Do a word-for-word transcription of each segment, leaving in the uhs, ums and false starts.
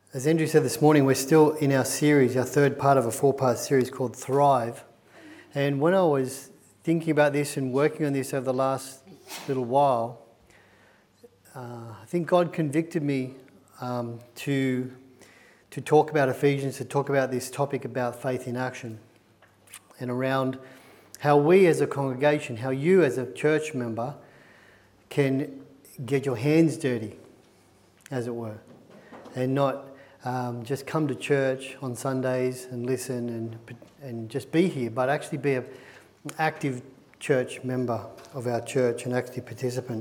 As Andrew said this morning, we're still in our series, our third part of a four-part series called Thrive. And when I was thinking about this and working on this over the last little while, uh, I think God convicted me um, to, to talk about Ephesians, to talk about this topic about faith in action, and around how we as a congregation, how you as a church member can get your hands dirty, as it were, and not Um, just come to church on Sundays and listen and and just be here, but actually be a, an active church member of our church, an active participant.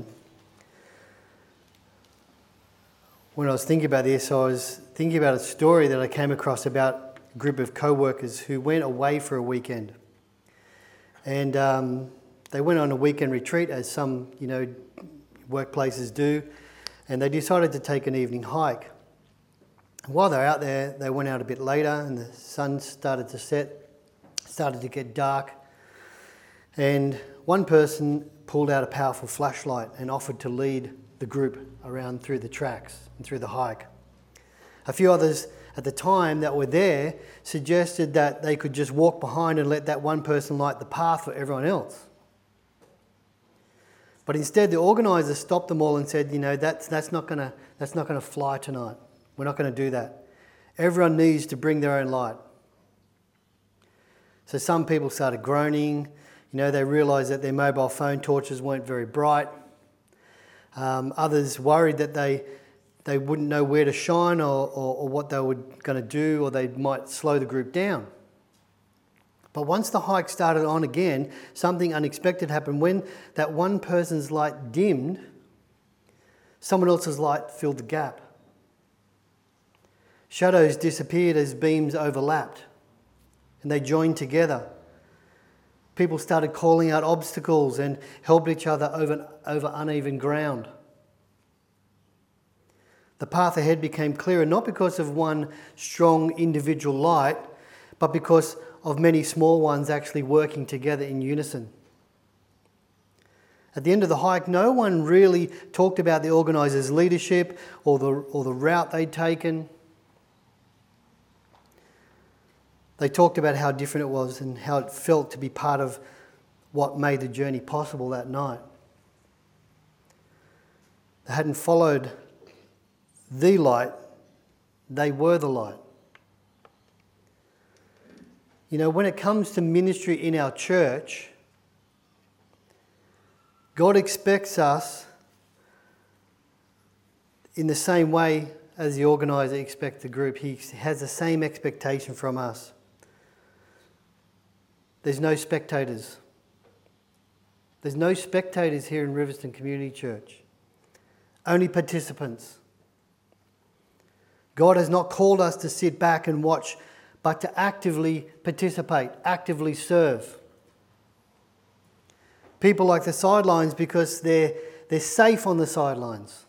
When I was thinking about this, I was thinking about a story that I came across about a group of co-workers who went away for a weekend. And um, they went on a weekend retreat, as some, you know, workplaces do, and they decided to take an evening hike. While they're out there, they went out a bit later and the sun started to set, started to get dark. And one person pulled out a powerful flashlight and offered to lead the group around through the tracks and through the hike. A few others at the time that were there suggested that they could just walk behind and let that one person light the path for everyone else. But instead, the organisers stopped them all and said, you know, that's, that's not gonna, that's not gonna fly tonight. We're not going to do that. Everyone needs to bring their own light. So some people started groaning. You know, they realised that their mobile phone torches weren't very bright. Um, others worried that they they wouldn't know where to shine or, or, or what they were going to do, or they might slow the group down. But once the hike started on again, something unexpected happened. When that one person's light dimmed, someone else's light filled the gap. Shadows disappeared as beams overlapped, and they joined together. People started calling out obstacles and helped each other over, over uneven ground. The path ahead became clearer, not because of one strong individual light, but because of many small ones actually working together in unison. At the end of the hike, no one really talked about the organisers' leadership or the, or the route they'd taken. They talked about how different it was and how it felt to be part of what made the journey possible that night. They hadn't followed the light, they were the light. You know, when it comes to ministry in our church, God expects us in the same way as the organiser expects the group. He has the same expectation from us. There's no spectators. There's no spectators here in Riverstone Community Church. Only participants. God has not called us to sit back and watch, but to actively participate, actively serve. People like the sidelines because they're, they're safe on the sidelines.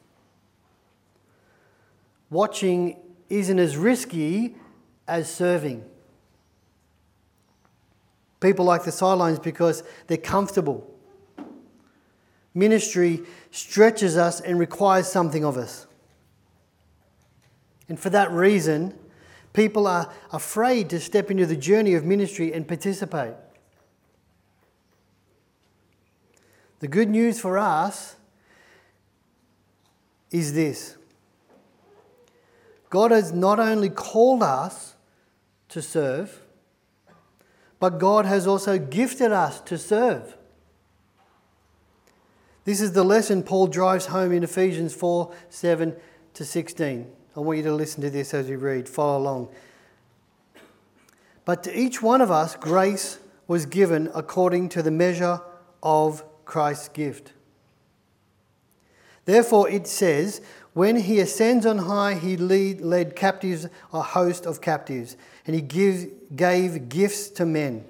Watching isn't as risky as serving. People like the sidelines because they're comfortable. Ministry stretches us and requires something of us. And for that reason, people are afraid to step into the journey of ministry and participate. The good news for us is this. God has not only called us to serve, but God has also gifted us to serve. This is the lesson Paul drives home in Ephesians four, seven to sixteen. I want you to listen to this as we read. Follow along. But to each one of us, grace was given according to the measure of Christ's gift. Therefore it says, when he ascends on high, he lead, led captives, a host of captives, and he gives, gave gifts to men.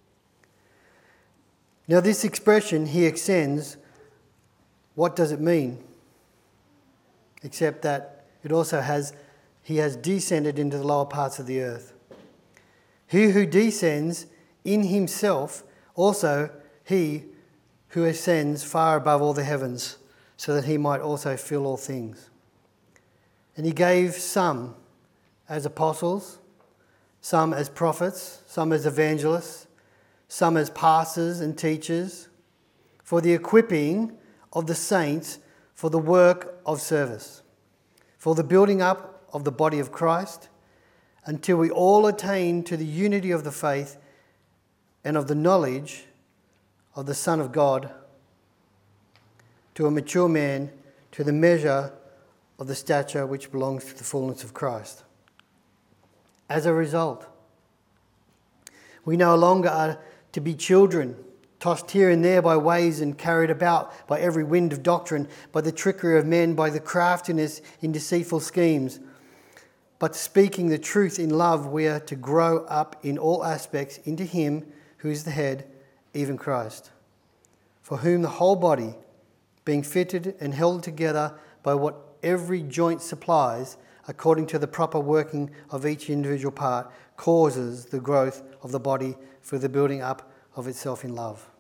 Now this expression, he ascends, what does it mean? Except that it also has, he has descended into the lower parts of the earth. He who descends in himself, also he who ascends far above all the heavens, so that he might also fill all things. And he gave some as apostles, some as prophets, some as evangelists, some as pastors and teachers, for the equipping of the saints for the work of service, for the building up of the body of Christ, until we all attain to the unity of the faith and of the knowledge of the Son of God, to a mature man, to the measure of the stature which belongs to the fullness of Christ. As a result, we no longer are to be children, tossed here and there by waves and carried about by every wind of doctrine, by the trickery of men, by the craftiness in deceitful schemes. But speaking the truth in love, we are to grow up in all aspects into Him who is the head, even Christ, for whom the whole body, being fitted and held together by what every joint supplies, according to the proper working of each individual part, causes the growth of the body for the building up of itself in love.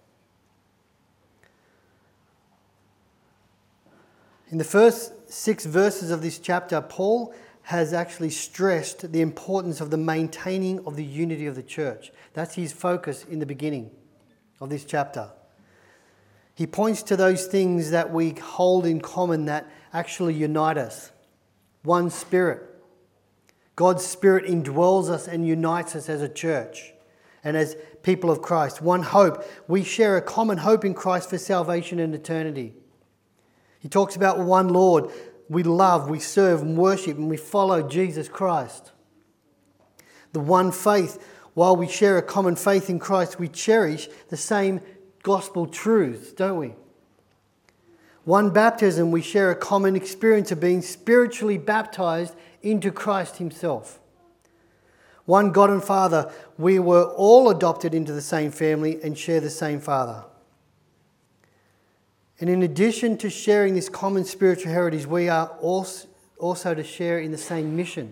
In the first six verses of this chapter, Paul has actually stressed the importance of the maintaining of the unity of the church. That's his focus in the beginning of this chapter. He points to those things that we hold in common that actually unite us. One Spirit. God's Spirit indwells us and unites us as a church and as people of Christ. One hope. We share a common hope in Christ for salvation and eternity. He talks about one Lord. We love, we serve and worship and we follow Jesus Christ. The one faith. While we share a common faith in Christ, we cherish the same gospel truths, don't we? One baptism, we share a common experience of being spiritually baptized into Christ Himself. One God and Father, we were all adopted into the same family and share the same Father. And in addition to sharing this common spiritual heritage, we are also to share in the same mission.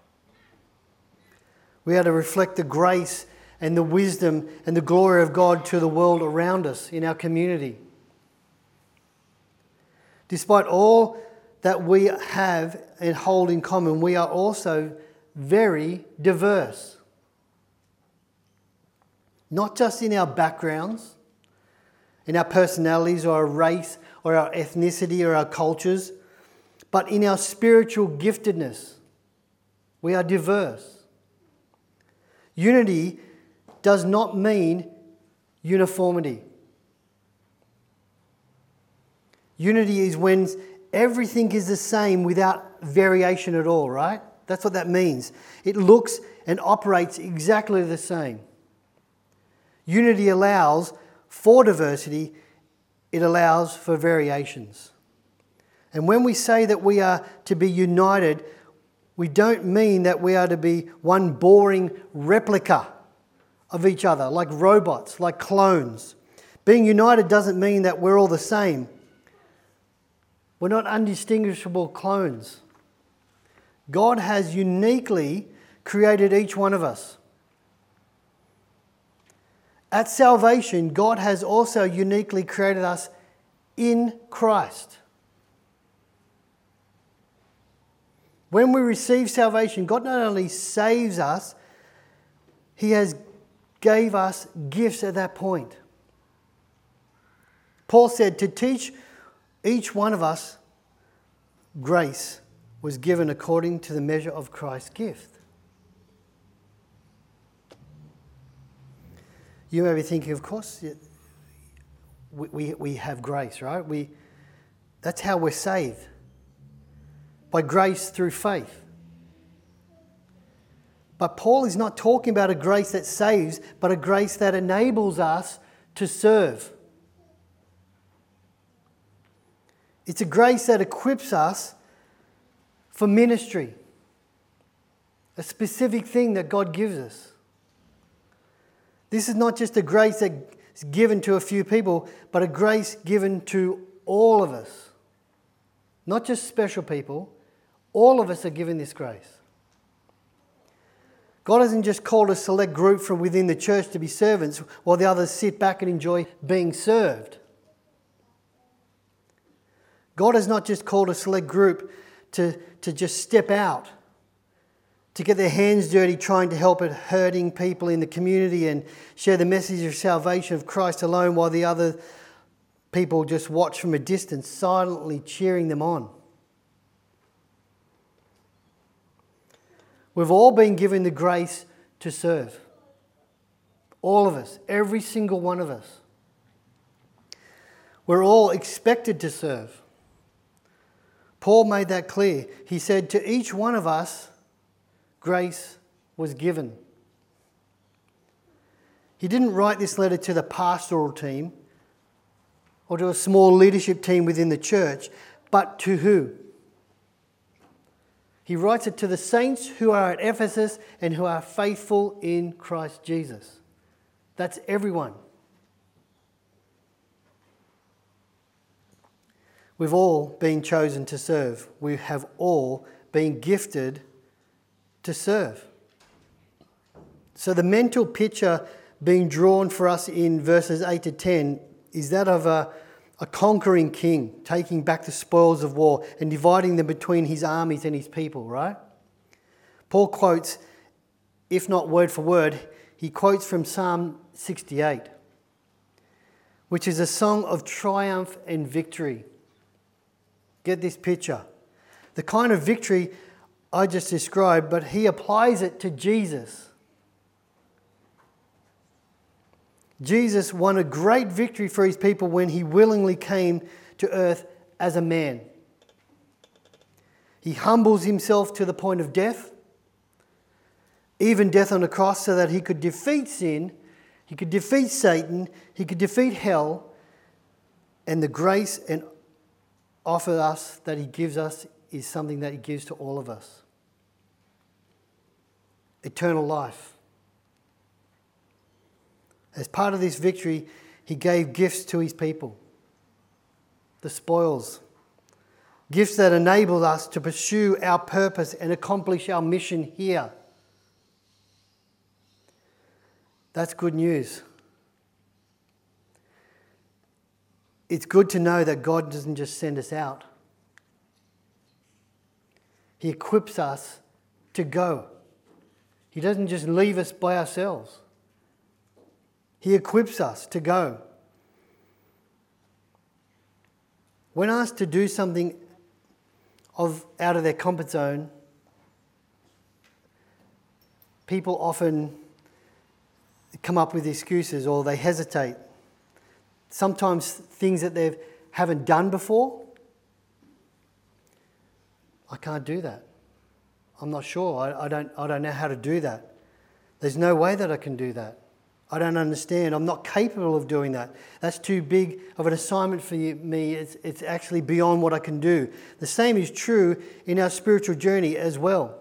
We are to reflect the grace and the wisdom and the glory of God to the world around us in our community. Despite all that we have and hold in common, we are also very diverse. Not just in our backgrounds, in our personalities or our race or our ethnicity or our cultures, but in our spiritual giftedness. We are diverse. Unity does not mean uniformity. Unity is when everything is the same without variation at all, right? That's what that means. It looks and operates exactly the same. Unity allows for diversity, it allows for variations. And when we say that we are to be united, we don't mean that we are to be one boring replica of each other, like robots, like clones. Being united doesn't mean that we're all the same. We're not undistinguishable clones. God has uniquely created each one of us. At salvation, God has also uniquely created us in Christ. When we receive salvation, God not only saves us, He has gave us gifts at that point. Paul said to teach each one of us, grace was given according to the measure of Christ's gift. You may be thinking, of course, we, we, we have grace, right? We, that's how we're saved. By grace through faith. But Paul is not talking about a grace that saves, but a grace that enables us to serve. It's a grace that equips us for ministry. A specific thing that God gives us. This is not just a grace that's given to a few people, but a grace given to all of us. Not just special people. All of us are given this grace. God hasn't just called a select group from within the church to be servants while the others sit back and enjoy being served. God has not just called a select group to, to just step out to get their hands dirty trying to help at hurting people in the community and share the message of salvation of Christ alone while the other people just watch from a distance, silently cheering them on. We've all been given the grace to serve. All of us, every single one of us. We're all expected to serve. Paul made that clear. He said, to each one of us, grace was given. He didn't write this letter to the pastoral team or to a small leadership team within the church, but to who? He writes it to the saints who are at Ephesus and who are faithful in Christ Jesus. That's everyone. We've all been chosen to serve. We have all been gifted to serve. So the mental picture being drawn for us in verses eight to ten is that of a, a conquering king taking back the spoils of war and dividing them between his armies and his people, right? Paul quotes, if not word for word, he quotes from Psalm sixty-eight, which is a song of triumph and victory. Get this picture. The kind of victory I just described, but he applies it to Jesus. Jesus won a great victory for his people when he willingly came to earth as a man. He humbles himself to the point of death, even death on the cross, so that he could defeat sin, he could defeat Satan, he could defeat hell, and the grace and offer us that he gives us is something that he gives to all of us. Eternal life. As part of this victory, he gave gifts to his people. The spoils. Gifts that enable us to pursue our purpose and accomplish our mission here. That's good news. It's good to know that God doesn't just send us out. He equips us to go. He doesn't just leave us by ourselves. He equips us to go. When asked to do something of out of their comfort zone, people often come up with excuses or they hesitate. Sometimes things that they haven't done before. I can't do that. I'm not sure. I, I don't I don't know how to do that. There's no way that I can do that. I don't understand. I'm not capable of doing that. That's too big of an assignment for you, me. It's, it's actually beyond what I can do. The same is true in our spiritual journey as well.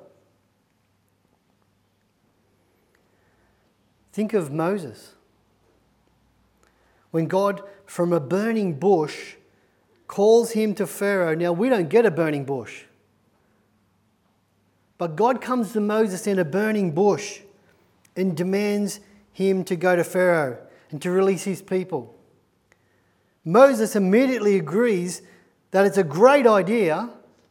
Think of Moses. When God, from a burning bush, calls him to Pharaoh. Now, we don't get a burning bush. But God comes to Moses in a burning bush and demands him to go to Pharaoh and to release his people. Moses immediately agrees that it's a great idea,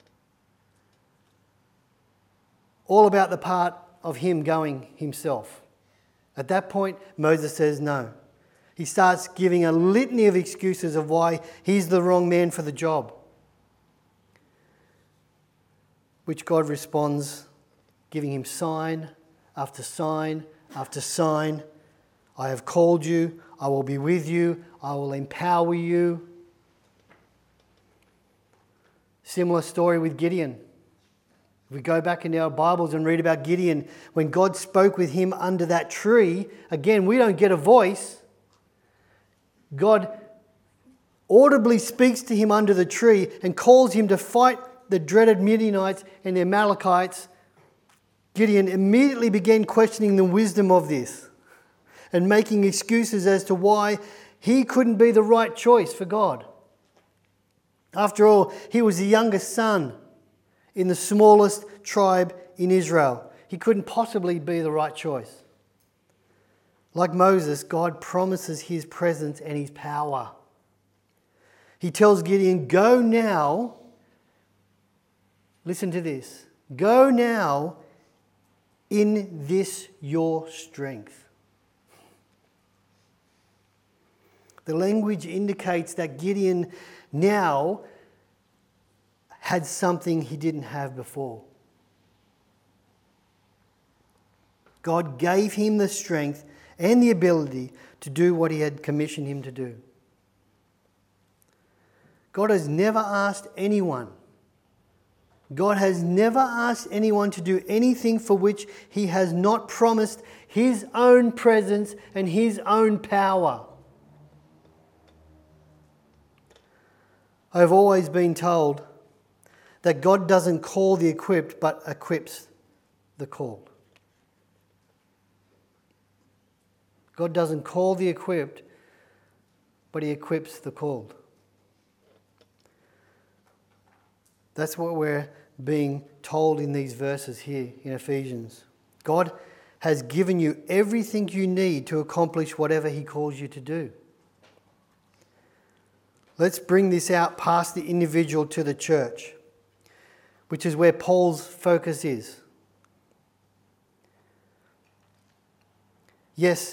all about the part of him going himself. At that point, Moses says no. He starts giving a litany of excuses of why he's the wrong man for the job. Which God responds, giving him sign after sign after sign. I have called you, I will be with you, I will empower you. Similar story with Gideon. If we go back into our Bibles and read about Gideon, when God spoke with him under that tree, again, we don't get a voice. God audibly speaks to him under the tree and calls him to fight the dreaded Midianites and the Amalekites. Gideon immediately began questioning the wisdom of this and making excuses as to why he couldn't be the right choice for God. After all, he was the youngest son in the smallest tribe in Israel. He couldn't possibly be the right choice. Like Moses, God promises his presence and his power. He tells Gideon, go now. Listen to this. Go now in this your strength. The language indicates that Gideon now had something he didn't have before. God gave him the strength and the ability to do what he had commissioned him to do. God has never asked anyone, God has never asked anyone to do anything for which he has not promised his own presence and his own power. I've always been told that God doesn't call the equipped but equips the called. God doesn't call the equipped, but he equips the called. That's what we're being told in these verses here in Ephesians. God has given you everything you need to accomplish whatever he calls you to do. Let's bring this out past the individual to the church, which is where Paul's focus is. Yes,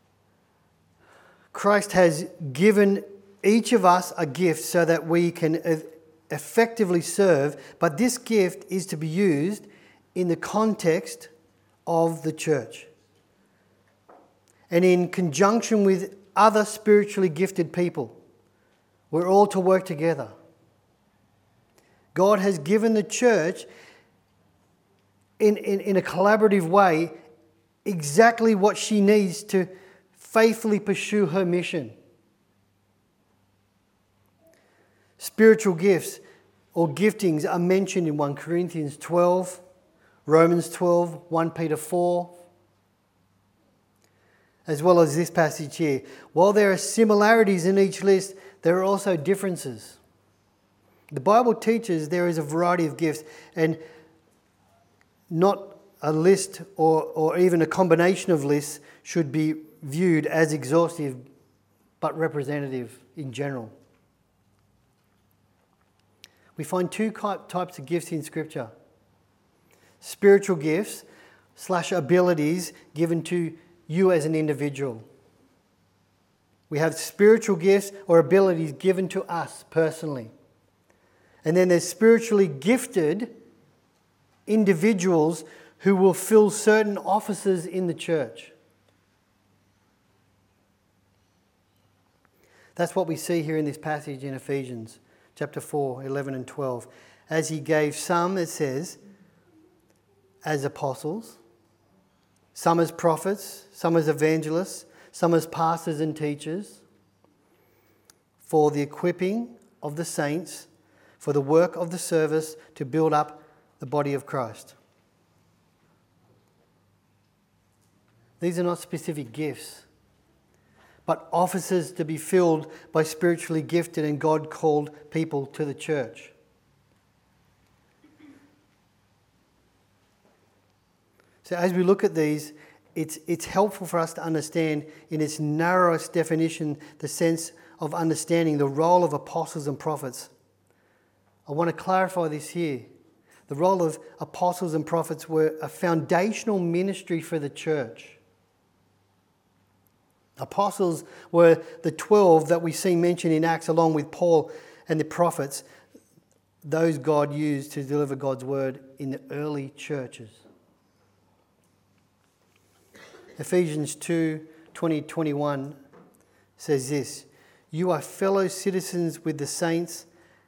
Christ has given each of us a gift so that we can effectively serve, but this gift is to be used in the context of the church and in conjunction with other spiritually gifted people. We're all to work together. God has given the church in, in, in a collaborative way exactly what she needs to faithfully pursue her mission. Spiritual gifts or giftings are mentioned in First Corinthians twelve, Romans twelve, First Peter four, as well as this passage here. While there are similarities in each list, there are also differences. The Bible teaches there is a variety of gifts, and not a list or, or even a combination of lists should be viewed as exhaustive but representative in general. We find two types of gifts in Scripture. Spiritual gifts slash abilities given to you as an individual. We have spiritual gifts or abilities given to us personally. And then there's spiritually gifted individuals who will fill certain offices in the church. That's what we see here in this passage in Ephesians chapter four, eleven and twelve. As he gave some, it says, as apostles, some as prophets, some as evangelists, some as pastors and teachers, for the equipping of the saints, for the work of the service to build up the body of Christ. These are not specific gifts, but offices to be filled by spiritually gifted and God-called people to the church. So as we look at these, it's, it's helpful for us to understand in its narrowest definition the sense of understanding the role of apostles and prophets. I want to clarify this here. The role of apostles and prophets were a foundational ministry for the church. Apostles were the twelve that we see mentioned in Acts along with Paul and the prophets, those God used to deliver God's word in the early churches. Ephesians two, twenty, twenty-one says this, "You are fellow citizens with the saints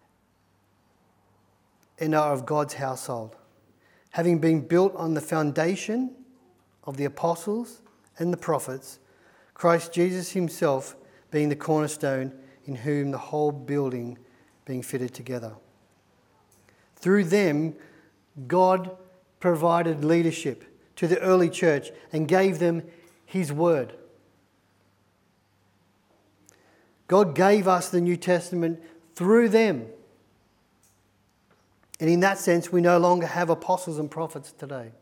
and are of God's household, having been built on the foundation of the apostles and the prophets, Christ Jesus himself being the cornerstone, in whom the whole building being fitted together." Through them, God provided leadership to the early church and gave them his word. God gave us the New Testament through them. And in that sense, we no longer have apostles and prophets today.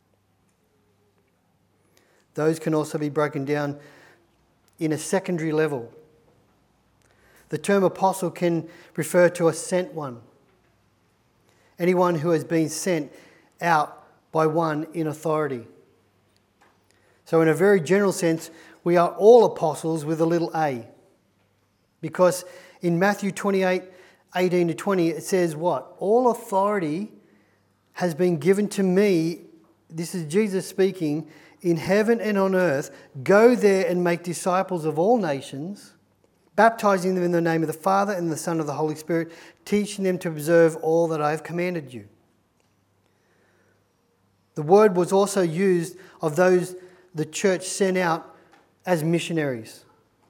Those can also be broken down in a secondary level. The term apostle can refer to a sent one. Anyone who has been sent out by one in authority. So in a very general sense, we are all apostles with a little a. Because in Matthew twenty-eight, eighteen to twenty, it says what? All authority has been given to me, this is Jesus speaking, in heaven and on earth. Go there and make disciples of all nations, baptizing them in the name of the Father and the Son and the Holy Spirit, teaching them to observe all that I have commanded you. The word was also used of those the church sent out as missionaries.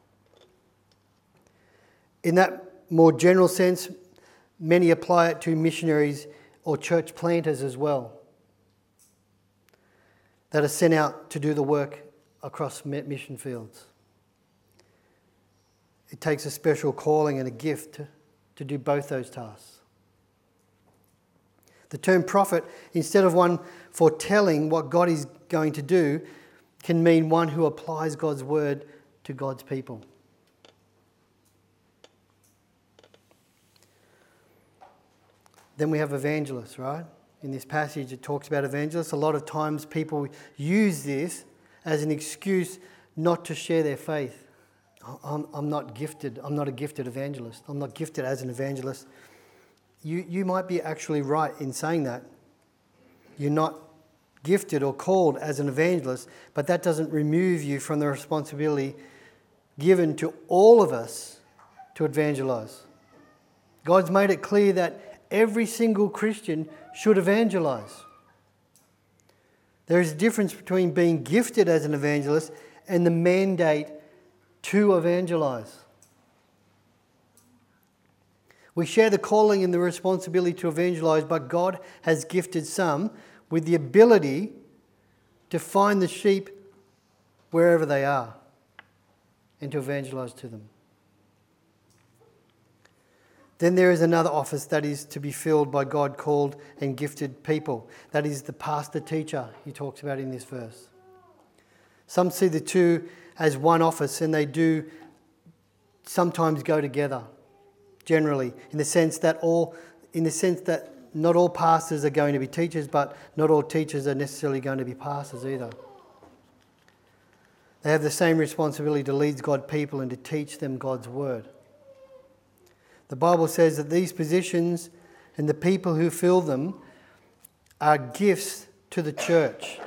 In that more general sense, many apply it to missionaries or church planters as well, that are sent out to do the work across mission fields. It takes a special calling and a gift to, to do both those tasks. The term prophet, instead of one foretelling what God is going to do, can mean one who applies God's word to God's people. Then we have evangelists, right? In this passage it talks about evangelists. A lot of times people use this as an excuse not to share their faith. I'm, I'm not gifted. I'm not a gifted evangelist. I'm not gifted as an evangelist. You, you might be actually right in saying that. You're not gifted or called as an evangelist, but that doesn't remove you from the responsibility given to all of us to evangelize. God's made it clear that every single Christian should evangelize. There is a difference between being gifted as an evangelist and the mandate to evangelize. We share the calling and the responsibility to evangelize, but God has gifted some with the ability to find the sheep wherever they are and to evangelize to them. Then there is another office that is to be filled by God called and gifted people. That is the pastor-teacher he talks about in this verse. Some see the two as one office, and they do sometimes go together, generally, in the sense that all, in the sense that not all pastors are going to be teachers, but not all teachers are necessarily going to be pastors either. They have the same responsibility to lead God's people and to teach them God's word. The Bible says that these positions and the people who fill them are gifts to the church.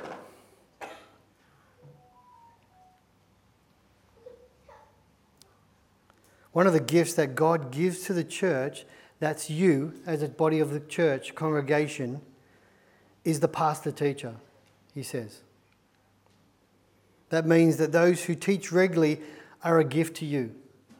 One of the gifts that God gives to the church, that's you as a body of the church, congregation, is the pastor-teacher, he says. That means that those who teach regularly are a gift to you.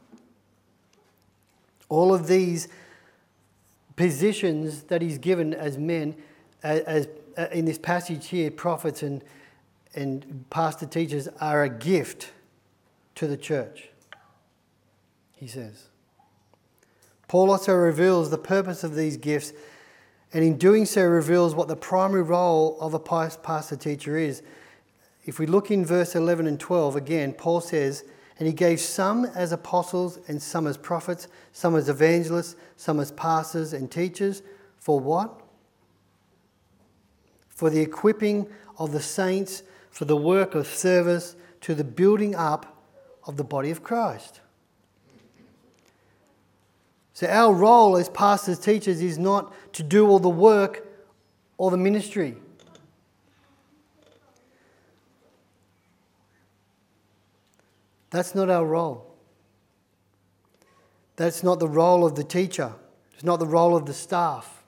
All of these positions that he's given as men, as, as in this passage here, prophets and, and pastor teachers are a gift to the church, he says. Paul also reveals the purpose of these gifts, and in doing so reveals what the primary role of a pastor teacher is. If we look in verse eleven and twelve, again, Paul says, and he gave some as apostles and some as prophets, some as evangelists, some as pastors and teachers. For what? For the equipping of the saints, for the work of service, to the building up of the body of Christ. So our role as pastors, teachers is not to do all the work or the ministry. That's not our role. That's not the role of the teacher. It's not the role of the staff.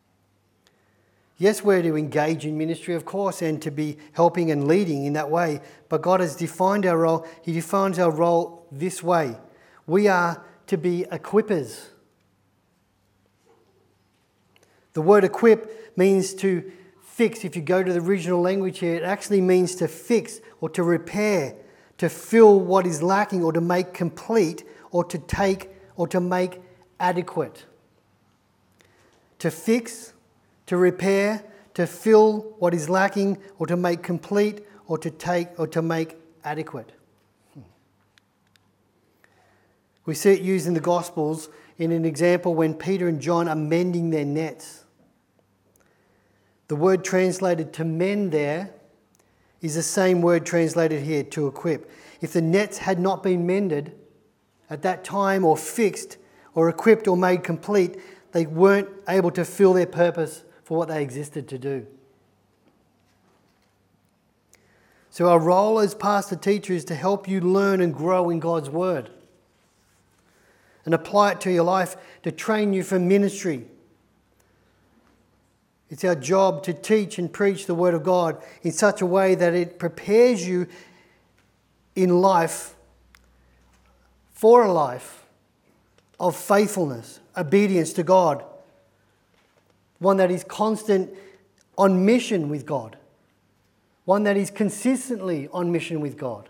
Yes, we're to engage in ministry, of course, and to be helping and leading in that way. But God has defined our role. He defines our role this way. We are to be equippers. The word equip means to fix. If you go to the original language here, it actually means to fix or to repair, to fill what is lacking or to make complete or to take or to make adequate. To fix, to repair, to fill what is lacking or to make complete or to take or to make adequate. We see it used in the Gospels in an example when Peter and John are mending their nets. The word translated to mend there is the same word translated here, to equip. If the nets had not been mended at that time, or fixed, or equipped, or made complete, they weren't able to fill their purpose for what they existed to do. So our role as pastor teacher is to help you learn and grow in God's word and apply it to your life, to train you for ministry. It's our job to teach and preach the word of God in such a way that it prepares you in life for a life of faithfulness, obedience to God. One that is constant on mission with God. One that is consistently on mission with God.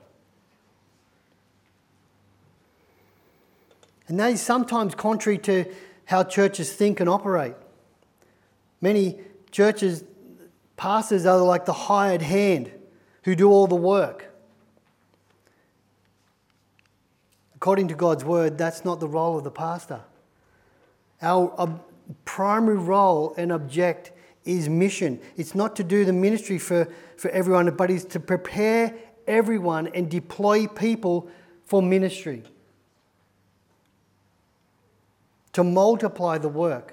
And that is sometimes contrary to how churches think and operate. Many churches, pastors are like the hired hand who do all the work. According to God's word, that's not the role of the pastor. Our ob- primary role and object is mission. It's not to do the ministry for, for everyone, but it's to prepare everyone and deploy people for ministry. To multiply the work.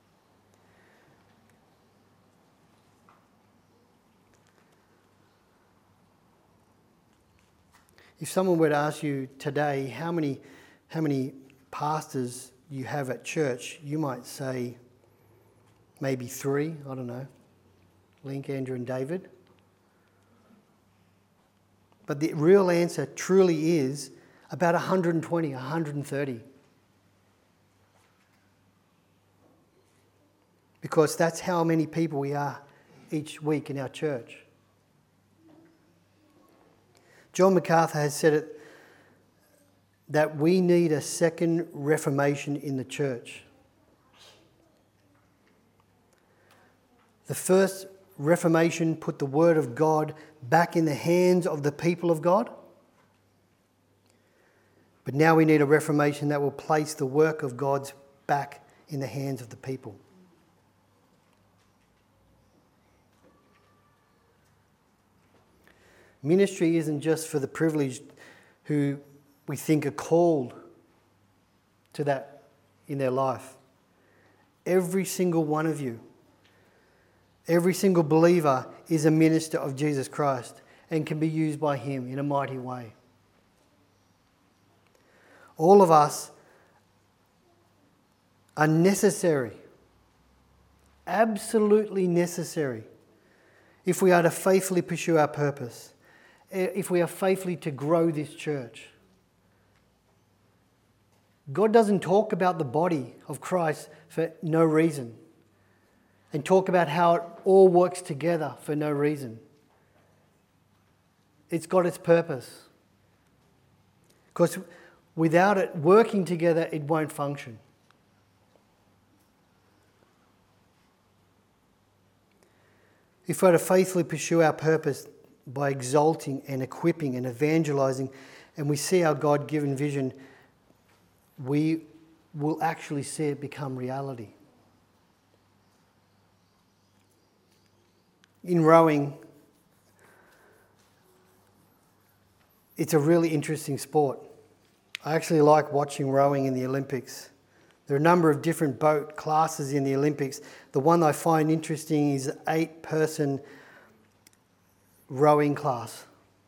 If someone were to ask you today how many, how many pastors you have at church, you might say maybe three, I don't know, Link, Andrew and David. But the real answer truly is about one hundred twenty, one hundred thirty. Because that's how many people we are each week in our church. John MacArthur has said it, that we need a second reformation in the church. The first reformation put the word of God back in the hands of the people of God. But now we need a reformation that will place the work of God's back in the hands of the people. Ministry isn't just for the privileged who we think are called to that in their life. Every single one of you, every single believer is a minister of Jesus Christ and can be used by him in a mighty way. All of us are necessary, absolutely necessary, if we are to faithfully pursue our purpose. If we are faithfully to grow this church. God doesn't talk about the body of Christ for no reason and talk about how it all works together for no reason. It's got its purpose. Because without it working together, it won't function. If we're to faithfully pursue our purpose, by exalting and equipping and evangelizing, and we see our God-given vision, we will actually see it become reality. In rowing, it's a really interesting sport. I actually like watching rowing in the Olympics. There are a number of different boat classes in the Olympics. The one I find interesting is the eight-person rowing class.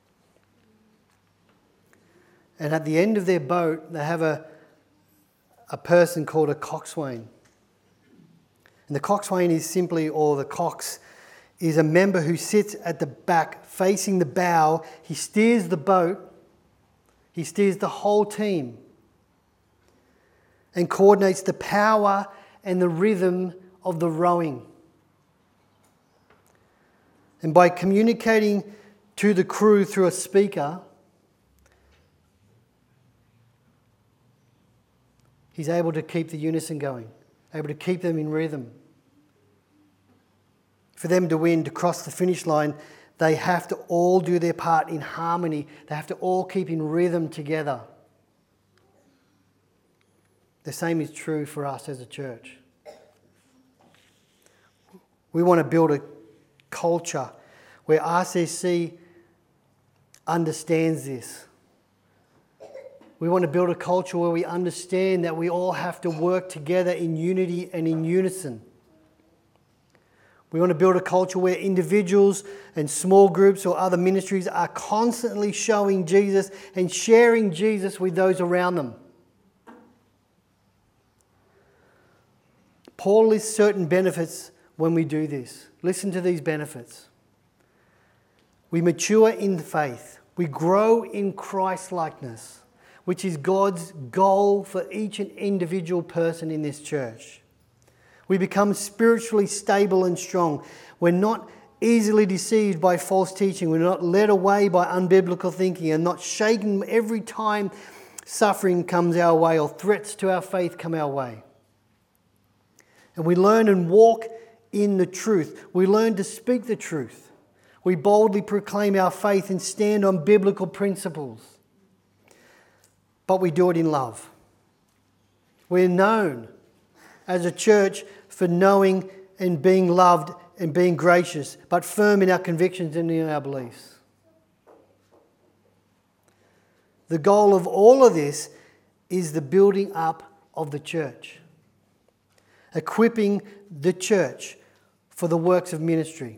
And at the end of their boat, they have a, a person called a coxswain. And the coxswain is simply, or the cox, is a member who sits at the back facing the bow. He steers the boat. He steers the whole team and coordinates the power and the rhythm of the rowing. And by communicating to the crew through a speaker, he's able to keep the unison going, able to keep them in rhythm. For them to win, to cross the finish line, they have to all do their part in harmony. They have to all keep in rhythm together. The same is true for us as a church. We want to build a culture where R C C understands this. We want to build a culture where we understand that we all have to work together in unity and in unison. We want to build a culture where individuals and small groups or other ministries are constantly showing Jesus and sharing Jesus with those around them. Paul lists certain benefits when we do this. Listen to these benefits. We mature in faith. We grow in Christ-likeness, which is God's goal for each and individual person in this church. We become spiritually stable and strong. We're not easily deceived by false teaching. We're not led away by unbiblical thinking and not shaken every time suffering comes our way or threats to our faith come our way. And we learn and walk in the truth. We learn to speak the truth. We boldly proclaim our faith and stand on biblical principles. But we do it in love. We're known as a church for knowing and being loved and being gracious, but firm in our convictions and in our beliefs. The goal of all of this is the building up of the church, equipping the church for the works of ministry,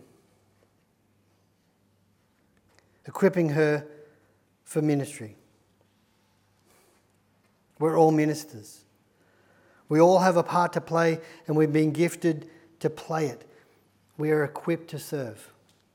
equipping her for ministry. We're all ministers. We all have a part to play, and we've been gifted to play it. We are equipped to serve.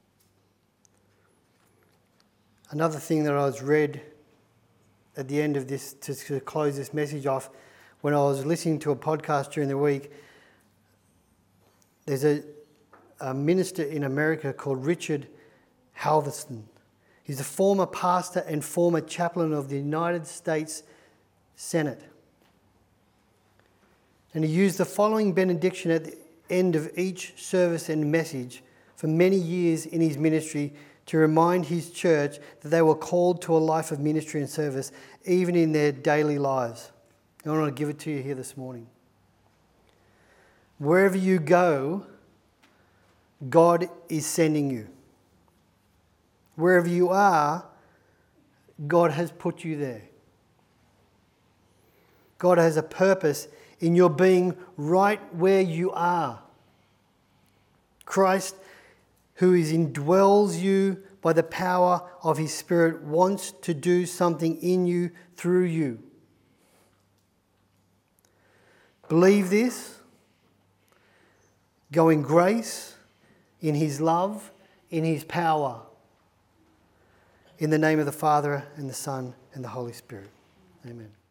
Another thing that I was read at the end of this, to close this message off, when I was listening to a podcast during the week, there's a, a minister in America called Richard Halverson. He's a former pastor and former chaplain of the United States Senate. And he used the following benediction at the end of each service and message for many years in his ministry to remind his church that they were called to a life of ministry and service, even in their daily lives. I want to give it to you here this morning. Wherever you go, God is sending you. Wherever you are, God has put you there. God has a purpose in your being right where you are. Christ, who is indwells you by the power of his Spirit, wants to do something in you through you. Believe this. Go in grace, in his love, in his power. In the name of the Father and the Son and the Holy Spirit. Amen.